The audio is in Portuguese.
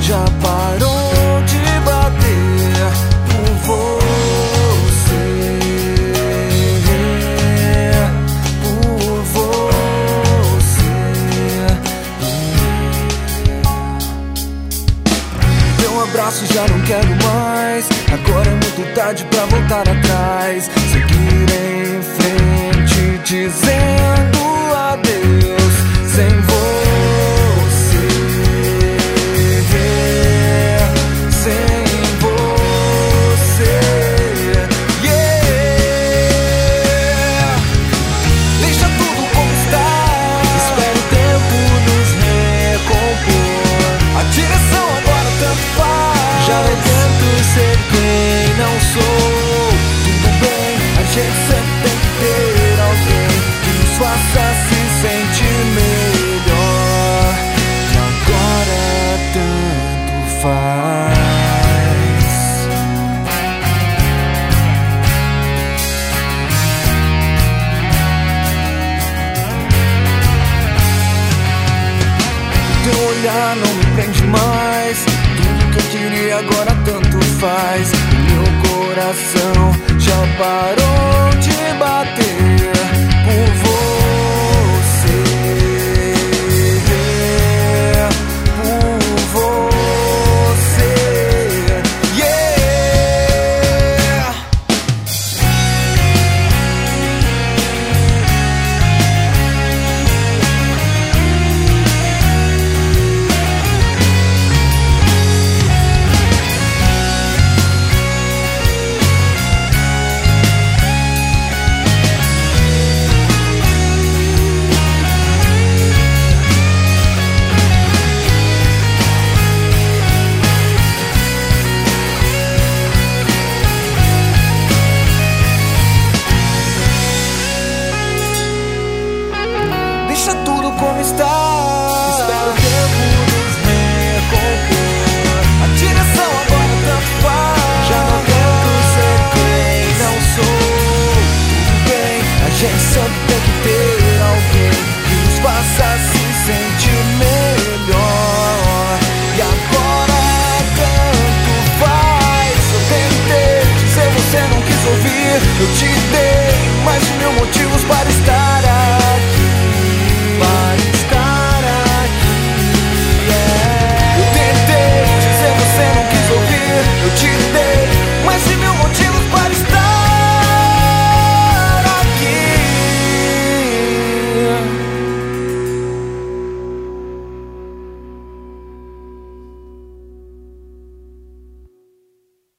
já parou de bater por você, por você. Dê um abraço, já não quero mais. Agora é muito tarde pra voltar atrás. Seguir em frente, dizendo adeus sem você, sem você. Yeah. Deixa tudo como está. Espera o tempo nos recompor. A direção agora tanto faz. Já não tento ser quem não sou. Tudo bem, a gente sempre tem que ter alguém que nos faça se sentir melhor. E agora tanto faz. Teu olhar não me prende mais. Tudo que eu queria agora tanto faz. E meu coração já parou de bater por você, por você. Yeah. Deixa tudo como está. Espera o tempo nos recompor. A direção agora tanto faz. Já não tento ser quem não sou. Tudo bem, a gente sempre tem que ter alguém que nos faça se sentir melhor. E agora tanto faz. Eu tentei dizer, você não quis ouvir. Eu te dei mais de 1000 motivos para